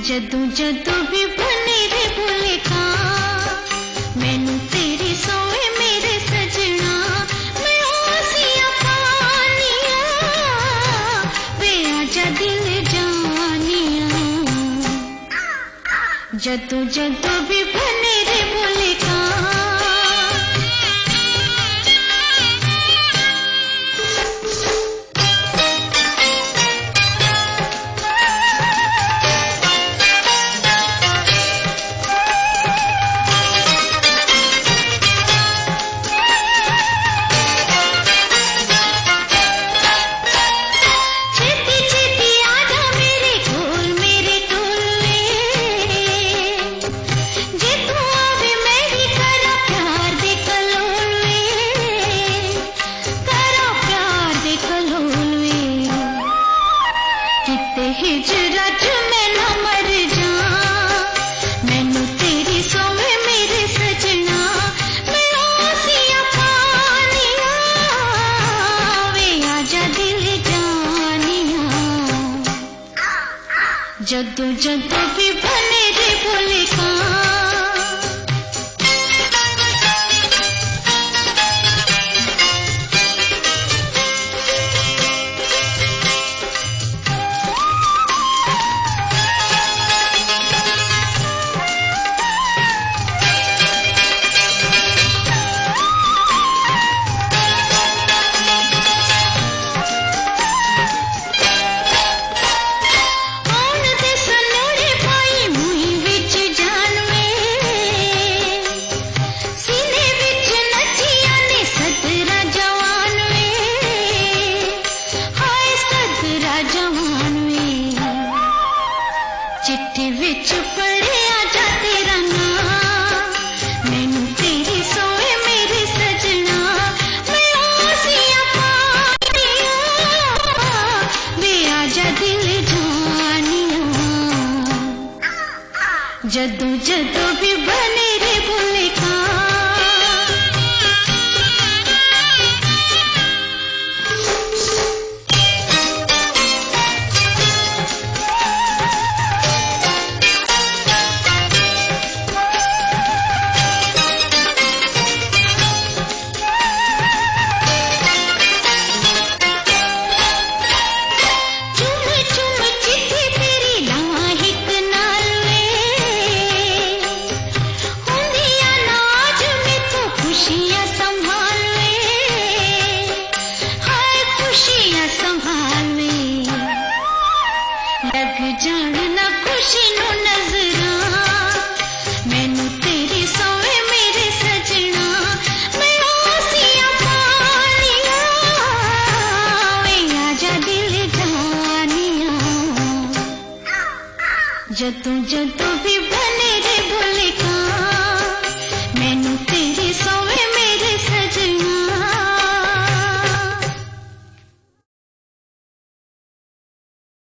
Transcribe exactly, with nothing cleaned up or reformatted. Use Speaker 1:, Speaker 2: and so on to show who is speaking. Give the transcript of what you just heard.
Speaker 1: जदों जदों भी बने रे बोले का मैनू तेरी सोए मेरे सजना मैं ओसिया पानिया वे आजा दिल जानिया जदों जदों भी बने रे बोले का हिजरत में न मर जा मैनू तेरी सोवे मेरे सजना मैं ओसिया पानिया वे आजा दिल जानिया जदों जदों भी बने रे बोले का चिट्ठी विच पढ़े आजा तेरा नाम मैनू तेरी सोए मेरे सजना मैं ओसिया पानिया वे आजा दिल जानिया जदों जदों भी बने रे बोले का लग जाना खुशी नो नजरा मैनू तेरी सोए मेरे सजना मैं ओसिया पानिया वे आजा दिल जानिया जदों जदों